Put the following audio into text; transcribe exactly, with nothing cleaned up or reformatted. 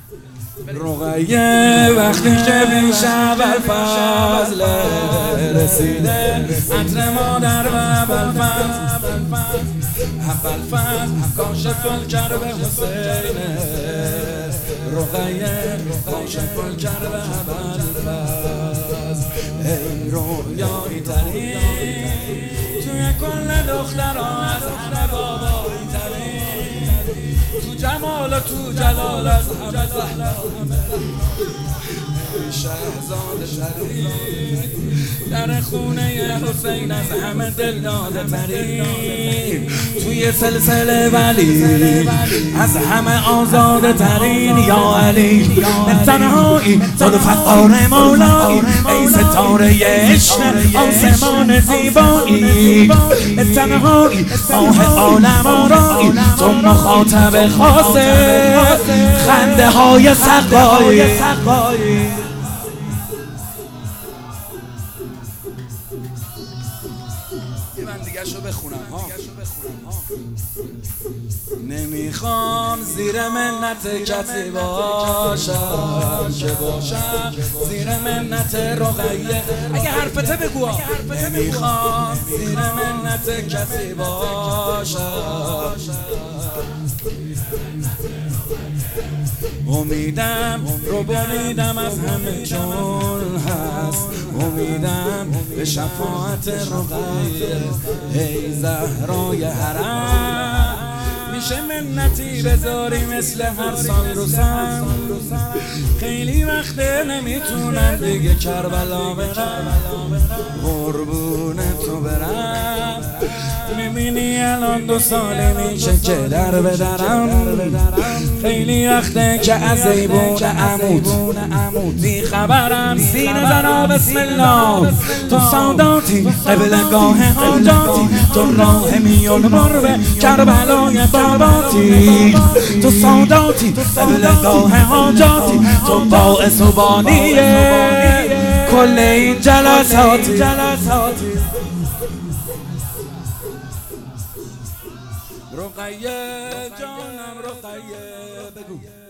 رقیه وقتی که پیش ابوالفضل رسیده عطر مادر و ابوالفضل ابوالفضل کاشف الکرب حسینه رقیه کاشف الکرب ابوالفضل ای رویایی ترین توی کل دخترها از همه بابایی ترین تو جمال و تو جلال از همه زهرا شهزاده شریف در خونه حسین از همه دلداده ترین توی سلسله ولی از همه آزاده ترین یا علی تنهایی تو فقار مولایی ای ستاره عشق آسمان زیبایی تنهایی ماه عالم آرایی تو مخاطب خاصه خنده های سقایی من دیگه شو بخونم ها نمیخوام زیر منت کسی باشم که باشم زیر منت رقیه اگه حرفته بگو نمیخوام زیر منت کسی باشم امیدم رو بریدم از همه چون هست امیدم به شفاعت رقیه ای زهرای حرم میشه منتی بذاری مثل هر سال رو سن خیلی وقته نمیتونم دیگه کربلا برم قربون تو برم میبینی الان دو ساله میشه که در بدرم خیلی وقته که از ایبون عمود بی خبرم سینه زنا بسم الله تو ساداتی قبلگاه حاجاتی تو راه میون مرو کربلای باباتی تو ساداتی قبلگاه حاجاتی تو باعث و بانیه کل این جلساتی رقیه جانم رقیه بگو